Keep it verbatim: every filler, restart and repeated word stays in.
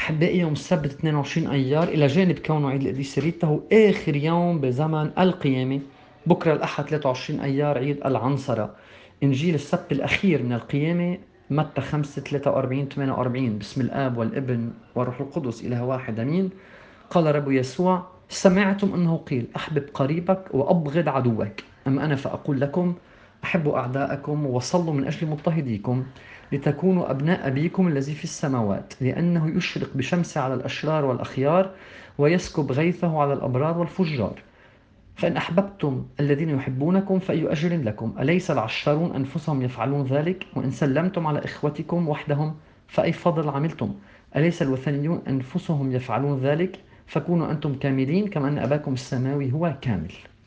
أحبائي، يوم السبت اثنين وعشرين أيار إلى جانب كونه عيد القديسة ريتا هو آخر يوم بزمن القيامة. بكرة الأحد ثلاثة وعشرين أيار عيد العنصرة. إنجيل السبت الأخير من القيامة متى خمسة ثلاثة وأربعين ثمانية وأربعين. بسم الآب والابن والروح القدس إله واحد أمين. قال رب يسوع: سمعتم أنه قيل أحبب قريبك وأبغض عدوك، أما أنا فأقول لكم أحبوا أعداءكم وصلوا من أجل مضطهديكم، لتكونوا أبناء أبيكم الذي في السماوات، لأنه يشرق بشمسه على الأشرار والأخيار ويسكب غيثه على الأبرار والفجار. فإن أحببتم الذين يحبونكم فأي أجر لكم؟ أليس العشارون أنفسهم يفعلون ذلك؟ وإن سلمتم على إخوتكم وحدهم فأي فضل عملتم؟ أليس الوثنيون أنفسهم يفعلون ذلك؟ فكونوا أنتم كاملين كما أن أباكم السماوي هو كامل.